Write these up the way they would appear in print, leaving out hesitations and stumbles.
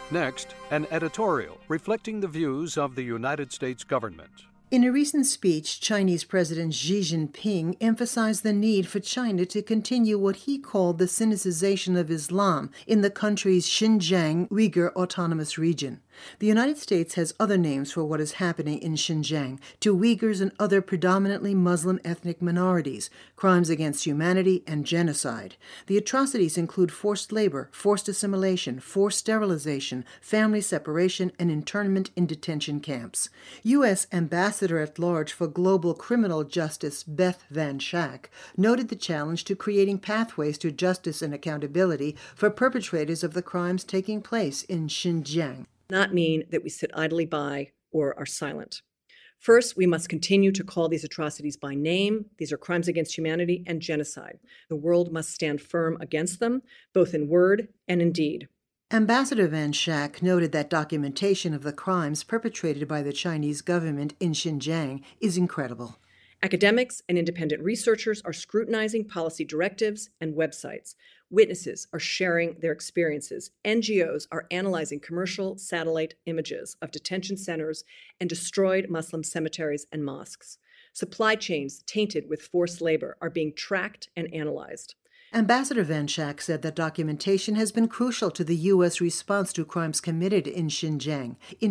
Next, an editorial reflecting the views of the United States government. In a recent speech, Chinese President Xi Jinping emphasized the need for China to continue what he called the Sinicization of Islam in the country's Xinjiang Uyghur Autonomous Region. The United States has other names for what is happening in Xinjiang to Uyghurs and other predominantly Muslim ethnic minorities, crimes against humanity, and genocide. The atrocities include forced labor, forced assimilation, forced sterilization, family separation, and internment in detention camps. U.S. Ambassador-at-Large for Global Criminal Justice Beth Van Schack noted the challenge to creating pathways to justice and accountability for perpetrators of the crimes taking place in Xinjiang. Not mean that we sit idly by or are silent. First, we must continue to call these atrocities by name. These are crimes against humanity and genocide. The world must stand firm against them, both in word and in deed. Ambassador Van Schack noted that documentation of the crimes perpetrated by the Chinese government in Xinjiang is incredible. Academics and independent researchers are scrutinizing policy directives and websites. Witnesses are sharing their experiences. NGOs are analyzing commercial satellite images of detention centers and destroyed Muslim cemeteries and mosques. Supply chains tainted with forced labor are being tracked and analyzed. Ambassador Van Schack said that documentation has been crucial to the U.S. response to crimes committed in Xinjiang. In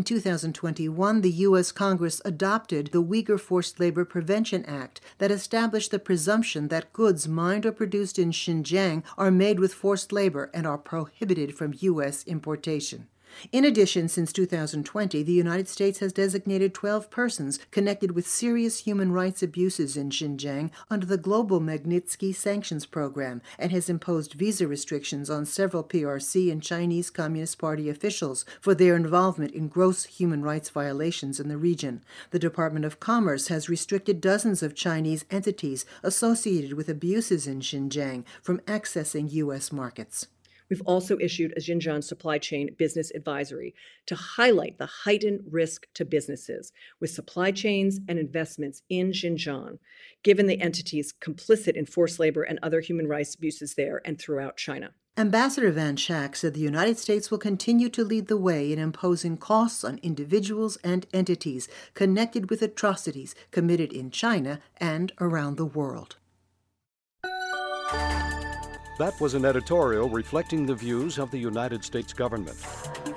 2021, the U.S. Congress adopted the Uyghur Forced Labor Prevention Act that established the presumption that goods mined or produced in Xinjiang are made with forced labor and are prohibited from U.S. importation. In addition, since 2020, the United States has designated 12 persons connected with serious human rights abuses in Xinjiang under the Global Magnitsky Sanctions Program and has imposed visa restrictions on several PRC and Chinese Communist Party officials for their involvement in gross human rights violations in the region. The Department of Commerce has restricted dozens of Chinese entities associated with abuses in Xinjiang from accessing U.S. markets. We've also issued a Xinjiang supply chain business advisory to highlight the heightened risk to businesses with supply chains and investments in Xinjiang, given the entities complicit in forced labor and other human rights abuses there and throughout China. Ambassador Van Schack said the United States will continue to lead the way in imposing costs on individuals and entities connected with atrocities committed in China and around the world. That was an editorial reflecting the views of the United States government.